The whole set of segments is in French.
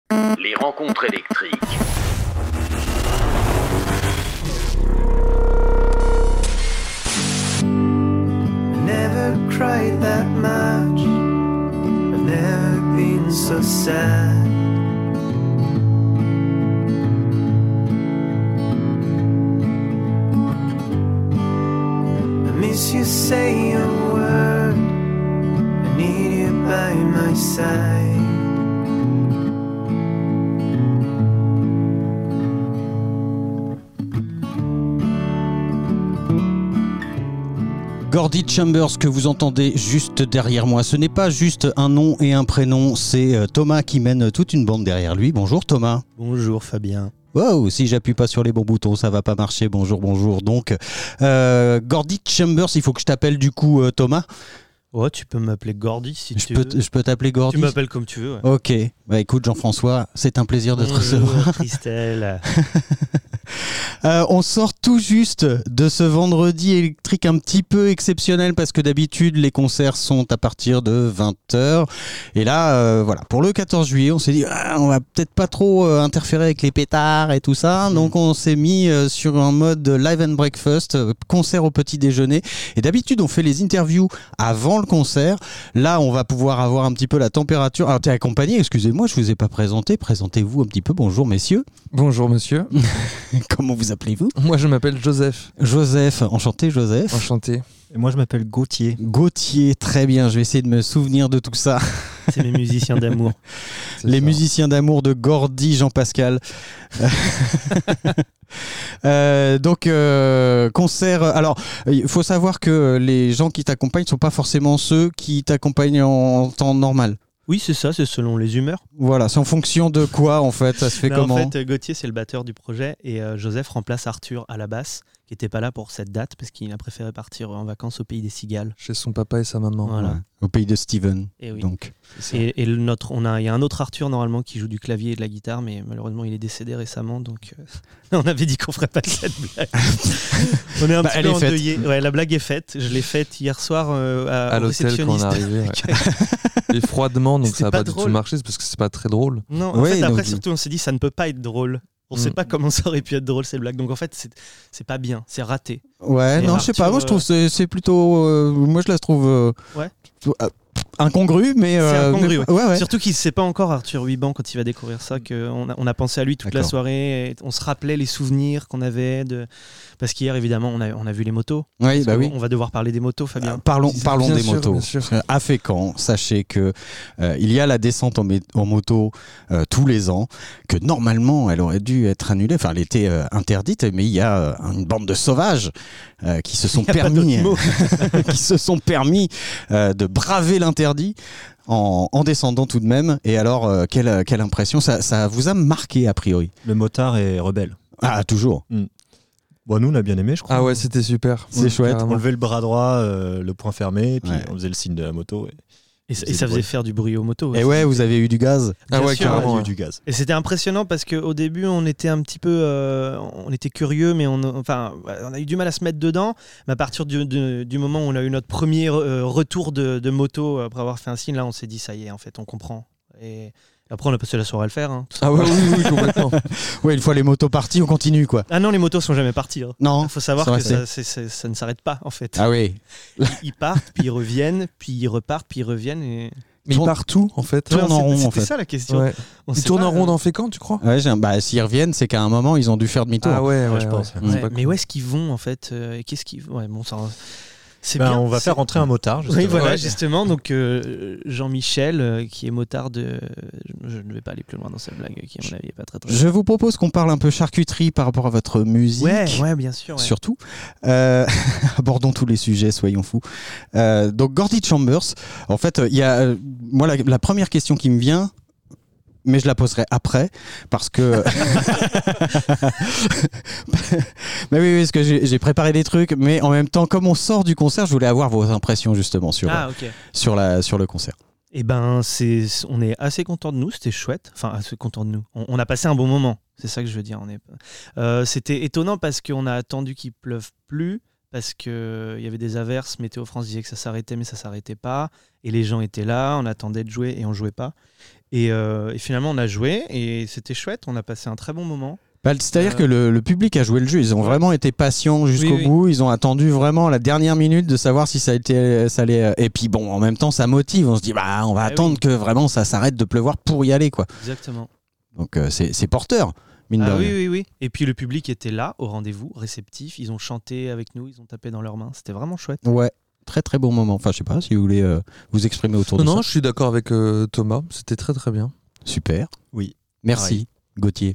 Les rencontres électriques. Never cried that much. I've never been so sad. I miss you, say a word. I need you by my side. Gordie Chambers que vous entendez juste derrière moi, ce n'est pas juste un nom et un prénom, c'est Thomas qui mène toute une bande derrière lui. Bonjour Thomas. Bonjour Fabien. Wow, si j'appuie pas sur les bons boutons, ça va pas marcher. Bonjour. Donc, Gordie Chambers, il faut que je t'appelle du coup Thomas. Ouais, tu peux m'appeler Gordie si tu veux. Je peux t'appeler Gordie. Tu m'appelles comme tu veux. Ouais. Ok, bah écoute Jean-François, c'est un plaisir de te recevoir. Christelle. On sort tout juste de ce vendredi électrique un petit peu exceptionnel parce que d'habitude les concerts sont à partir de 20h et là voilà, pour le 14 juillet on s'est dit on va peut-être pas trop interférer avec les pétards et tout ça, donc on s'est mis sur un mode live and breakfast, concert au petit déjeuner, et d'habitude on fait les interviews avant le concert. Là on va pouvoir avoir un petit peu la température. Alors t'es accompagné, excusez-moi je vous ai pas présenté, présentez-vous un petit peu. Bonjour messieurs. Bonjour monsieur. Comment vous appelez-vous ? Moi je m'appelle Joseph. Joseph, enchanté Joseph. Enchanté. Et moi je m'appelle Gauthier. Gauthier, très bien, je vais essayer de me souvenir de tout ça. C'est mes musiciens d'amour. Les musiciens d'amour de Gordie Jean-Pascal. Concert. Alors, il faut savoir que les gens qui t'accompagnent ne sont pas forcément ceux qui t'accompagnent en temps normal. Oui, c'est ça, c'est selon les humeurs. Voilà, c'est en fonction de quoi en fait, ça se fait comment ? En fait, Gauthier c'est le batteur du projet et Joseph remplace Arthur à la basse, qui n'était pas là pour cette date parce qu'il a préféré partir en vacances au pays des cigales. Chez son papa et sa maman. Voilà. Ouais, au pays de Steven. Et oui. Donc. Et il y a un autre Arthur normalement qui joue du clavier et de la guitare, mais malheureusement il est décédé récemment, donc on avait dit qu'on ferait pas de cette blague. On est un petit peu endeuillé. Ouais, la blague est faite. Je l'ai faite hier soir à l'hôtel quand on est arrivé. Ouais. Et froidement, donc ça n'a pas du tout marché, c'est parce que c'est pas très drôle. Non, en fait, après surtout on s'est dit ça ne peut pas être drôle. On sait pas comment ça aurait pu être drôle ces blagues. Donc en fait, c'est pas bien, c'est raté. Ouais, et non, Arthur, je sais pas. Moi, je trouve c'est plutôt. Moi, je la trouve. Incongru, mais. C'est incongru, ouais. Surtout qu'il ne sait pas encore, Arthur Huiban, quand il va découvrir ça, qu'on a pensé à lui toute la soirée. Et on se rappelait les souvenirs qu'on avait de. Parce qu'hier, évidemment, on a vu les motos. Oui, bah oui. On va devoir parler des motos, Fabien. Parlons des motos. Bien sûr. À Fécamp, sachez que il y a la descente en moto tous les ans, que normalement elle aurait dû être annulée. Enfin, elle était interdite, mais il y a une bande de sauvages qui se sont permis de braver l'interdit. En descendant tout de même. Et alors, quelle impression ça vous a marqué a priori? Le motard est rebelle. Ah, toujours. Bon, nous, on a bien aimé, je crois. Ah ouais, c'était super. C'est chouette. On levait le bras droit, le poing fermé, et puis on faisait le signe de la moto. Et ça faisait faire du bruit aux motos. Et ouais, vous avez eu du gaz. Ah ouais, carrément. Eu du gaz. Et c'était impressionnant parce qu'au début, on était un petit peu... on était curieux, mais on a eu du mal à se mettre dedans. Mais à partir du moment où on a eu notre premier retour de moto, après avoir fait un signe, là, on s'est dit, ça y est, en fait, on comprend. Et après, on a passé la soirée à le faire. Ah ouais, oui, complètement. Ouais, une fois les motos parties, on continue, quoi. Ah non, les motos sont jamais parties. Non. Il faut savoir que ça ne s'arrête pas, en fait. Ah oui. Ils partent, puis ils reviennent, puis ils repartent, puis ils reviennent. Et... Mais ils partent où, en fait? Tournent en rond, en fait. C'était ça la question. Ouais. Ils tournent en rond dans Fécamp, tu crois? Ouais, s'ils reviennent, c'est qu'à un moment, ils ont dû faire demi-tour. Ah ouais, je pense. Mais où est-ce qu'ils vont, en fait? Qu'est-ce qu'ils... Ouais, bon, ça... On va faire rentrer un motard. Oui, voilà, justement. Donc, Jean-Michel, qui est motard de... Je ne vais pas aller plus loin dans cette blague, qui, à mon avis, n'est pas très... Je vous propose qu'on parle un peu charcuterie par rapport à votre musique. Ouais, bien sûr. Ouais. Surtout. Abordons tous les sujets, soyons fous. Donc, Gordie Chambers, en fait, il y a... moi, la première question qui me vient... Mais je la poserai après, parce que... mais oui, parce que j'ai préparé des trucs, mais en même temps, comme on sort du concert, je voulais avoir vos impressions justement sur le concert. Eh ben, on est assez contents de nous, c'était chouette. Enfin, assez contents de nous. On a passé un bon moment, c'est ça que je veux dire. C'était étonnant parce qu'on a attendu qu'il pleuve plus, parce qu'il y avait des averses, Météo France disait que ça s'arrêtait, mais ça s'arrêtait pas. Et les gens étaient là, on attendait de jouer et on jouait pas. Et finalement, on a joué et c'était chouette. On a passé un très bon moment. C'est-à-dire que le public a joué le jeu. Ils ont vraiment été patients jusqu'au bout. Ils ont attendu vraiment la dernière minute de savoir si ça allait. Et puis bon, en même temps, ça motive. On se dit, on va attendre que vraiment ça s'arrête de pleuvoir pour y aller, quoi. Exactement. Donc c'est porteur, mine de rien. Oui. Et puis le public était là, au rendez-vous, réceptif. Ils ont chanté avec nous, ils ont tapé dans leurs mains. C'était vraiment chouette. Ouais. Très très bon moment. Enfin, je sais pas si vous voulez vous exprimer autour de ça. Non, je suis d'accord avec Thomas. C'était très très bien. Super. Oui. Merci. Pareil. Gauthier.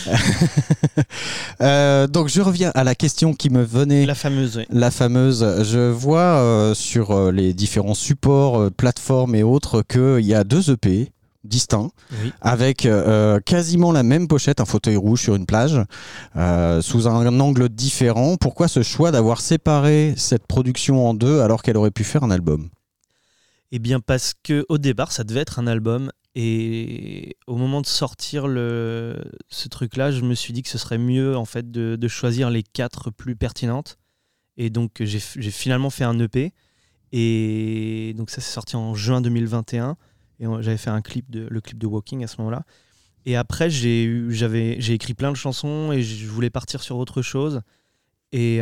Donc je reviens à la question qui me venait. La fameuse. Oui. La fameuse. Je vois sur les différents supports, plateformes et autres qu'il y a 2 EP distincts avec quasiment la même pochette, un fauteuil rouge sur une plage, sous un angle différent. Pourquoi ce choix d'avoir séparé cette production en 2 alors qu'elle aurait pu faire un album ? Eh bien parce qu'au départ, ça devait être un album. Et au moment de sortir ce truc-là, je me suis dit que ce serait mieux en fait de choisir les 4 plus pertinentes. Et donc j'ai finalement fait un EP. Et donc ça, c'est sorti en juin 2021. Et j'avais fait le clip de Walking à ce moment-là. Et après, j'ai écrit plein de chansons et je voulais partir sur autre chose. Et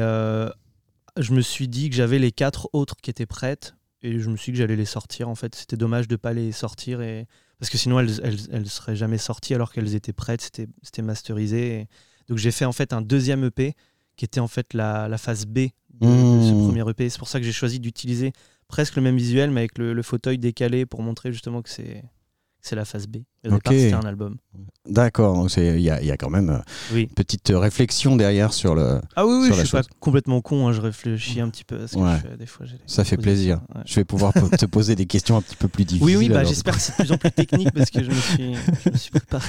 je me suis dit que j'avais les 4 autres qui étaient prêtes. Et je me suis dit que j'allais les sortir. En fait, c'était dommage de ne pas les sortir. Parce que sinon, elles seraient jamais sorties alors qu'elles étaient prêtes. C'était masterisé. Et donc, j'ai fait en fait un 2e EP qui était en fait la phase B de ce premier EP. C'est pour ça que j'ai choisi d'utiliser presque le même visuel, mais avec le fauteuil décalé pour montrer justement que c'est la phase B. Et au départ, c'était un album. D'accord, donc il y a quand même une petite réflexion derrière sur le. Ah oui, je suis pas complètement con, je réfléchis un petit peu à ce que je fais. Des fois, ça fait plaisir. Ouais. Je vais pouvoir te poser des questions un petit peu plus difficiles. Oui, j'espère que c'est de plus en plus technique parce que je me suis préparé.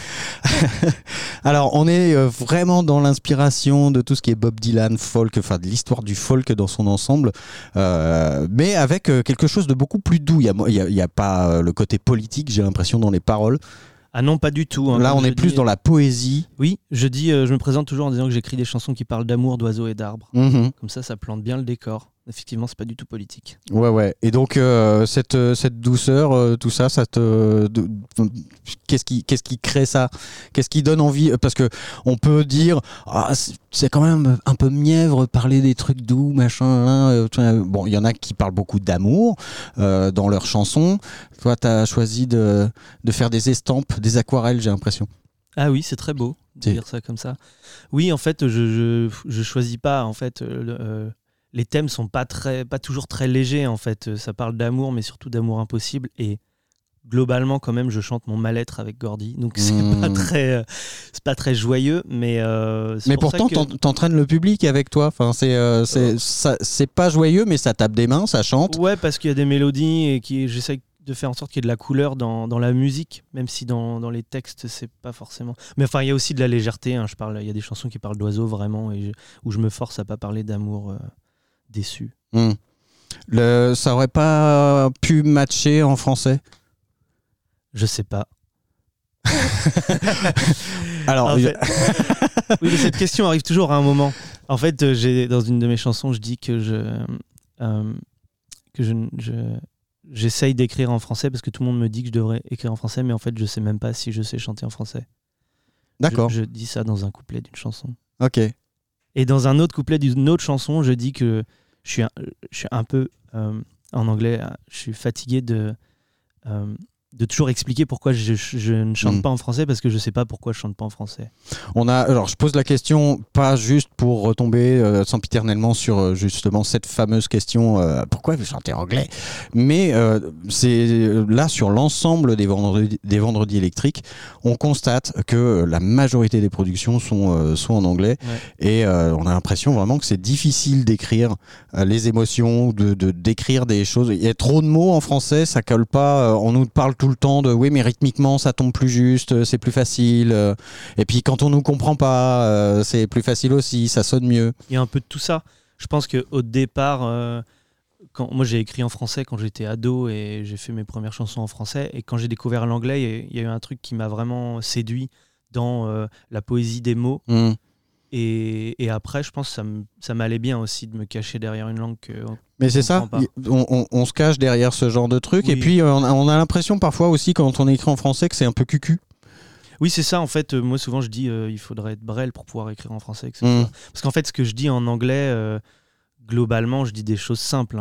Alors, on est vraiment dans l'inspiration de tout ce qui est Bob Dylan, folk, enfin de l'histoire du folk dans son ensemble, mais avec quelque chose de beaucoup plus doux. Il y a pas le côté politique, j'ai l'impression, dans les paroles. Ah non, pas du tout. Là, on est plus dans la poésie. Oui, je me présente toujours en disant que j'écris des chansons qui parlent d'amour, d'oiseaux et d'arbres. Comme ça plante bien le décor. Effectivement, c'est pas du tout politique. Ouais. Et donc, cette douceur, tout ça, qu'est-ce qui crée ça ? Qu'est-ce qui donne envie ? Parce que on peut dire, c'est quand même un peu mièvre, parler des trucs doux, machin. Bon, il y en a qui parlent beaucoup d'amour dans leurs chansons. Toi, t'as choisi de faire des estampes, des aquarelles, j'ai l'impression. Ah oui, c'est très beau de dire ça comme ça. Oui, en fait, je choisis pas. En fait, les thèmes sont pas toujours très légers. En fait, ça parle d'amour, mais surtout d'amour impossible. Et globalement, quand même, je chante mon mal-être avec Gordy. Donc c'est pas très joyeux, mais. Mais pourtant, t'entraînes le public avec toi. Enfin, c'est pas joyeux, mais ça tape des mains, ça chante. Ouais, parce qu'il y a des mélodies et j'essaie de faire en sorte qu'il y ait de la couleur dans la musique, même si dans les textes c'est pas forcément. Mais enfin, il y a aussi de la légèreté. Il y a des chansons qui parlent d'oiseaux vraiment, où je me force à pas parler d'amour déçu. Ça aurait pas pu matcher en français ? Je sais pas. Alors, oui, mais cette question arrive toujours à un moment. En fait, dans une de mes chansons, je dis que j'essaye d'écrire en français parce que tout le monde me dit que je devrais écrire en français, mais en fait, je sais même pas si je sais chanter en français. D'accord. Je dis ça dans un couplet d'une chanson. Ok. Et dans un autre couplet d'une autre chanson, je dis que je suis un peu, en anglais, je suis fatigué de toujours expliquer pourquoi je ne chante pas en français, parce que je sais pas pourquoi je chante pas en français. Alors je pose la question pas juste pour retomber sempiternellement sur justement cette fameuse question pourquoi vous chantez anglais, mais c'est là sur l'ensemble des vendredis électriques, on constate que la majorité des productions sont en anglais, et on a l'impression vraiment que c'est difficile d'écrire les émotions, d'écrire des choses. Il y a trop de mots en français, ça colle pas, on nous parle tout le temps de oui mais rythmiquement ça tombe plus juste, c'est plus facile, et puis quand on nous comprend pas c'est plus facile aussi, ça sonne mieux. Il y a un peu de tout ça. Je pense qu'au départ moi j'ai écrit en français quand j'étais ado et j'ai fait mes premières chansons en français, et quand j'ai découvert l'anglais, il y a eu un truc qui m'a vraiment séduit dans la poésie des mots. Et après je pense que ça m'allait bien aussi de me cacher derrière une langue Mais c'est ça, on se cache derrière ce genre de truc. Oui. Et puis on a l'impression parfois aussi quand on écrit en français que c'est un peu cucu. Oui, c'est ça. En fait, moi souvent je dis il faudrait être Brel pour pouvoir écrire en français. Parce qu'en fait, ce que je dis en anglais, globalement, je dis des choses simples.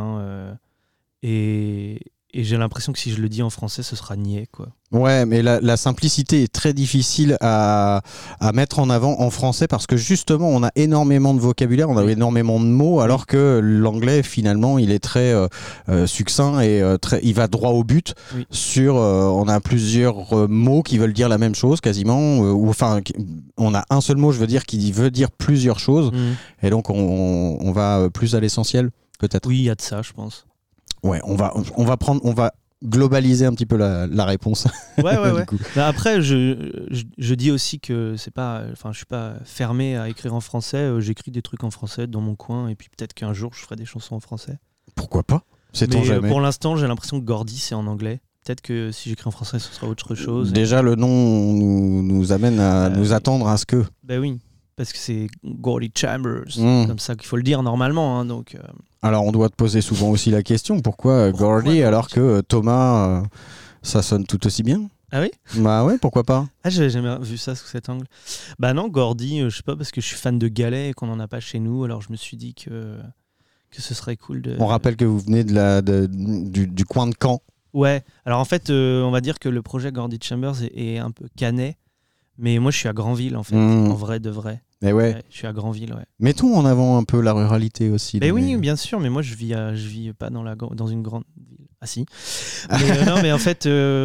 Et j'ai l'impression que si je le dis en français, ce sera niais, quoi. Ouais, mais la simplicité est très difficile à mettre en avant en français parce que justement, on a énormément de vocabulaire, on a énormément de mots, alors que l'anglais, finalement, il est très succinct et il va droit au but. Oui. On a plusieurs mots qui veulent dire la même chose quasiment, on a un seul mot, je veux dire, qui veut dire plusieurs choses, et donc on va plus à l'essentiel, peut-être. Oui, il y a de ça, je pense. Ouais, on va globaliser un petit peu la réponse. Ouais. Bah après, je dis aussi que c'est pas, je suis pas fermé à écrire en français. J'écris des trucs en français dans mon coin, et puis peut-être qu'un jour je ferai des chansons en français. Pourquoi pas ? Sait-on jamais. Pour l'instant, j'ai l'impression que Gordy c'est en anglais. Peut-être que si j'écris en français, ce sera autre chose. Déjà, le nom nous amène à nous attendre à ce que. Ben oui. Parce que c'est Gordy Chambers, comme ça qu'il faut le dire normalement. Donc, Alors on doit te poser souvent aussi la question, pourquoi Gordy alors que Thomas, ça sonne tout aussi bien ? Ah oui ? Bah ouais, pourquoi pas ? Ah, j'avais jamais vu ça sous cet angle. Bah non, Gordy, je sais pas, parce que je suis fan de galets et qu'on en a pas chez nous, alors je me suis dit que ce serait cool de... On rappelle que vous venez du coin de Caen. Ouais, alors en fait, on va dire que le projet Gordy Chambers est un peu canet, mais moi je suis à Granville en fait, en vrai de vrai. Mais ouais. Je suis à Granville, ouais. Mettons en avant un peu la ruralité aussi. Mais oui, bien sûr, mais moi je vis pas dans une grande ville. Ah si. Mais mais en fait,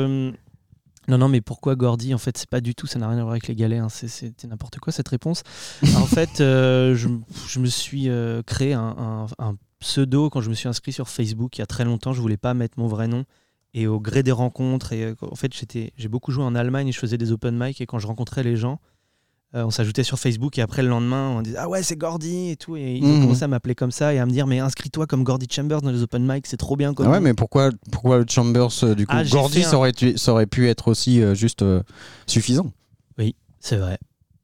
non, mais pourquoi Gordy ? En fait, c'est pas du tout, ça n'a rien à voir avec les galets. C'était n'importe quoi cette réponse. En fait, je me suis créé un pseudo quand je me suis inscrit sur Facebook il y a très longtemps. Je voulais pas mettre mon vrai nom. Et au gré des rencontres, en fait, j'ai beaucoup joué en Allemagne et je faisais des open mic. Et quand je rencontrais les gens, on s'ajoutait sur Facebook et après le lendemain on disait ah ouais c'est Gordy et tout, et ils ont commencé à m'appeler comme ça et à me dire mais inscris-toi comme Gordy Chambers dans les open mic, c'est trop bien comme ouais, mais pourquoi le Chambers du coup Gordy ça aurait pu être aussi juste suffisant. Oui, c'est vrai.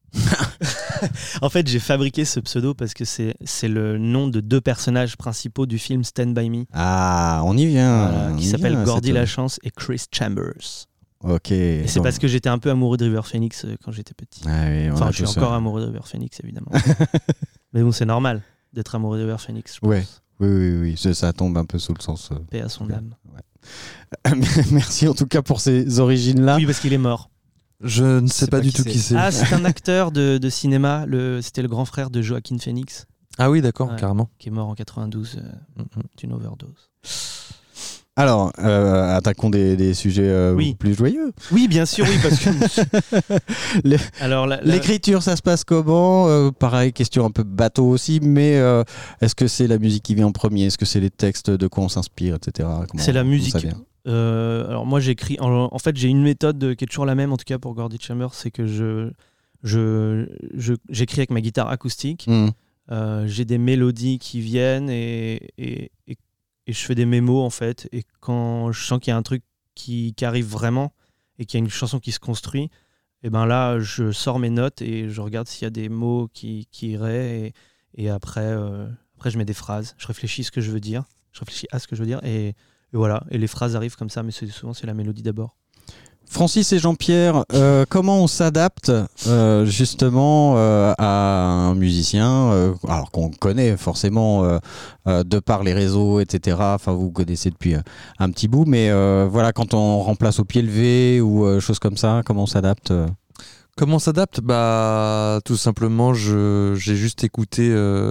En fait j'ai fabriqué ce pseudo parce que c'est le nom de 2 personnages principaux du film Stand By Me. Ah, on y vient. Voilà, qui s'appellent Gordy Lachance et Chris Chambers. Ok. Et c'est parce que j'étais un peu amoureux de River Phoenix quand j'étais petit. Ah oui, enfin, je suis encore amoureux de River Phoenix, évidemment. Mais bon, c'est normal d'être amoureux de River Phoenix, je pense. Ouais. Oui. Ça tombe un peu sous le sens. Paix à son âme. Ouais. Merci en tout cas pour ces origines-là. Oui, parce qu'il est mort. Je ne sais pas du tout qui c'est. Ah, c'est un acteur de cinéma. C'était le grand frère de Joaquin Phoenix. Ah oui, d'accord, carrément. Qui est mort en 92 d'une overdose. Alors, attaquons des sujets plus joyeux. Oui, bien sûr, oui, parce que... Alors, l'écriture, ça se passe comment ? Pareil, question un peu bateau aussi, mais est-ce que c'est la musique qui vient en premier ? Est-ce que c'est les textes, de quoi on s'inspire, etc. C'est la musique. Alors moi, j'écris... En fait, j'ai une méthode qui est toujours la même, en tout cas pour Gordy Chambers, c'est que j'écris avec ma guitare acoustique. J'ai des mélodies qui viennent et je fais des mémos en fait, et quand je sens qu'il y a un truc qui arrive vraiment et qu'il y a une chanson qui se construit, et ben là je sors mes notes et je regarde s'il y a des mots qui iraient, et après je mets des phrases, je réfléchis à ce que je veux dire, et voilà, et les phrases arrivent comme ça, mais souvent c'est la mélodie d'abord. Francis et Jean-Pierre, comment on s'adapte justement à un musicien alors qu'on connaît forcément de par les réseaux, etc. Enfin, vous connaissez depuis un petit bout, mais voilà, quand on remplace au pied levé ou choses comme ça, comment on s'adapte Comment on s'adapte ? Bah, tout simplement, j'ai juste écouté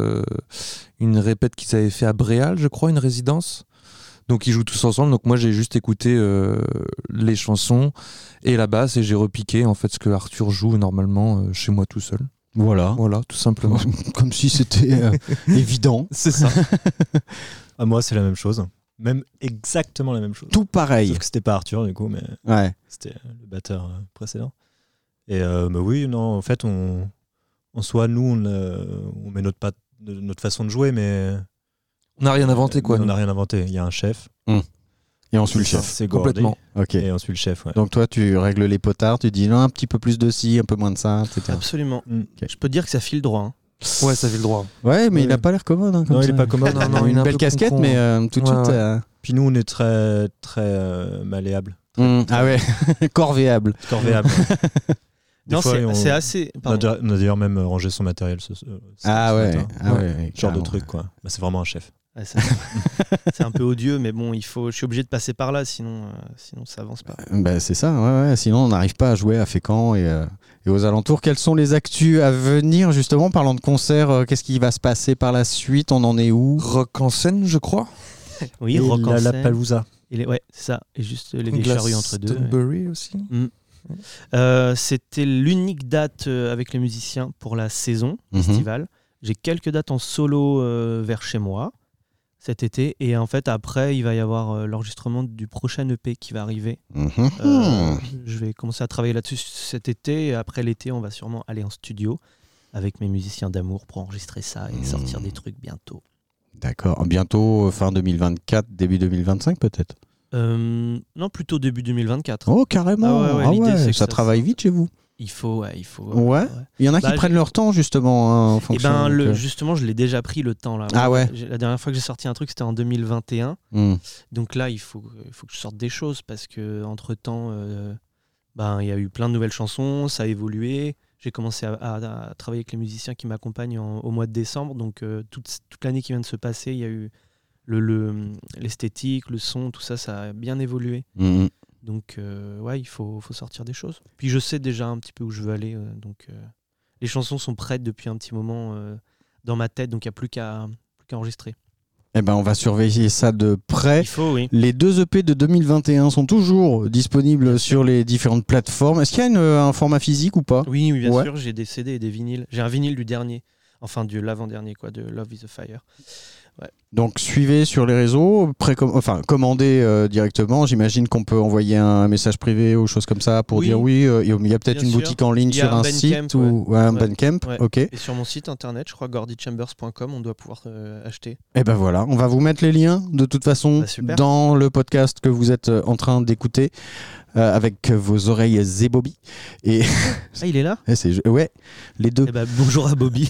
une répète qu'ils avaient fait à Bréal, je crois, une résidence. Donc ils jouent tous ensemble, donc moi j'ai juste écouté les chansons et la basse, et j'ai repiqué en fait ce que Arthur joue normalement chez moi tout seul. Voilà, tout simplement. Comme si c'était évident. C'est ça. Moi c'est la même chose, même exactement la même chose. Tout pareil. Sauf que c'était pas Arthur du coup, mais c'était le batteur précédent. Et oui, non, en fait en soi nous on met notre façon de jouer, mais... On n'a rien inventé, quoi. On n'a rien inventé. Il y a un chef. Et on suit le chef. C'est complètement. Okay. Et on suit le chef, ouais. Donc toi, tu règles les potards, tu dis non, un petit peu plus de ci, un peu moins de ça, etc. Absolument. Okay. Je peux te dire que ça file droit. Ouais, ça fait le droit. Ouais, mais Ouais. il a pas l'air commode. Hein, comme Non, il ça. est pas commode. Non, non, il est une un belle peu casquette, con-con, mais tout de Ouais, suite. ouais. Puis nous, on est très, très malléable, Ah ouais, corvéable. corvéable. Des Non, fois, c'est assez. On a Pardon. on a d'ailleurs même rangé son matériel ce Ah ce ouais, matin. ah ouais, Ce genre de carrément. truc, quoi. Bah, c'est vraiment un chef. Ouais, c'est un peu odieux, mais bon, je suis obligé de passer par là, sinon ça avance pas. Bah, c'est ça, ouais. Sinon on n'arrive pas à jouer à Fécamp et aux alentours. Quelles sont les actus à venir justement, parlant de concerts, qu'est-ce qui va se passer par la suite? On en est où? Rock en scène, je crois. Oui, Et Rock en la scène. Palooza. Ouais, c'est ça. Et juste les vieilles charrues entre deux. Glastonbury aussi. C'était l'unique date avec les musiciens pour la saison estivale. J'ai quelques dates en solo vers chez moi cet été. Et en fait, après, il va y avoir l'enregistrement du prochain EP qui va arriver. Je vais commencer à travailler là-dessus cet été. Et après l'été, on va sûrement aller en studio avec mes musiciens d'amour pour enregistrer ça et sortir des trucs bientôt. D'accord. Bientôt fin 2024, début 2025 peut-être? Non, plutôt début 2024. Oh, carrément. Ah ouais, l'idée, c'est que ça ça travaille vite chez vous. Il faut. Ouais. Il y en a qui prennent leur temps justement. Hein, en Et fonction, ben, donc, justement, je l'ai déjà pris le temps là. Ah ouais. La dernière fois que j'ai sorti un truc, c'était en 2021. Donc là, il faut que je sorte des choses parce que entre temps, il y a eu plein de nouvelles chansons, ça a évolué. J'ai commencé à travailler avec les musiciens qui m'accompagnent au mois de décembre. Donc toute l'année qui vient de se passer, il y a eu l'esthétique, le son, tout ça, ça a bien évolué. Donc ouais, il faut sortir des choses. Puis je sais déjà un petit peu où je veux aller. Donc les chansons sont prêtes depuis un petit moment dans ma tête, donc il n'y a plus qu'à enregistrer. Eh ben, on va surveiller ça de près. Il faut, oui. Les 2 EP de 2021 sont toujours disponibles sur les différentes plateformes. Est-ce qu'il y a un format physique ou pas? Oui, bien Ouais. sûr, j'ai des CD et des vinyles. J'ai un vinyle du dernier, enfin de l'avant-dernier, quoi, de Love is a Fire. Ouais. Donc suivez sur les réseaux, commandez directement. J'imagine qu'on peut envoyer un message privé ou choses comme ça pour Oui. dire oui. Il y a peut-être Bien une sûr. boutique en ligne Il y a sur un un Bandcamp, site ou un Ouais. Bandcamp. Ouais. Ok. Et sur mon site internet, je crois gordychambers.com, on doit pouvoir acheter. Et ben voilà, on va vous mettre les liens de toute façon Super. dans le podcast que vous êtes en train d'écouter avec vos oreilles zébobby. Et Ah, il est là? ouais, les deux. Eh ben, bonjour à Bobby.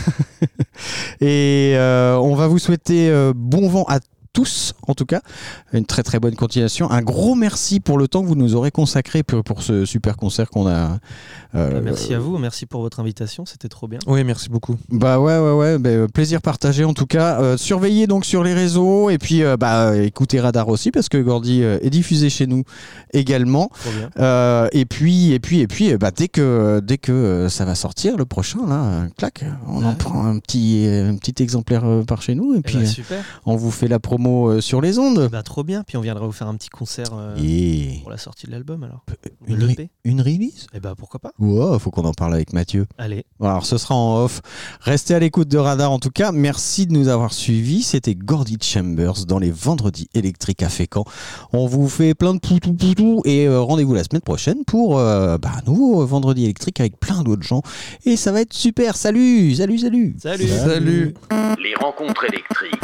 Et on va vous souhaiter bon vent à tous, en tout cas, une très très bonne continuation. Un gros merci pour le temps que vous nous aurez consacré pour ce super concert qu'on a. Merci à vous, merci pour votre invitation, c'était trop bien. Oui, merci beaucoup. Bah ouais, plaisir partagé en tout cas. Surveillez donc sur les réseaux et puis écoutez Radar aussi parce que Gordy est diffusé chez nous également. Trop bien. Et puis dès que ça va sortir le prochain là, clac, on en prend un petit exemplaire par chez nous et puis Super. on vous fait la promo sur les ondes. Bah, trop bien, puis on viendra vous faire un petit concert Et pour la sortie de l'album alors. une release. Et bah pourquoi pas. Wow, faut qu'on en parle avec Mathieu. Allez. Alors ce sera en off. Restez à l'écoute de Radar en tout cas. Merci de nous avoir suivis. C'était Gordy Chambers dans les Vendredis électriques à Fécamp. On vous fait plein de poutou et rendez-vous la semaine prochaine pour un nouveau Vendredi électrique avec plein d'autres gens. Et ça va être super. Salut. Salut. Les rencontres électriques.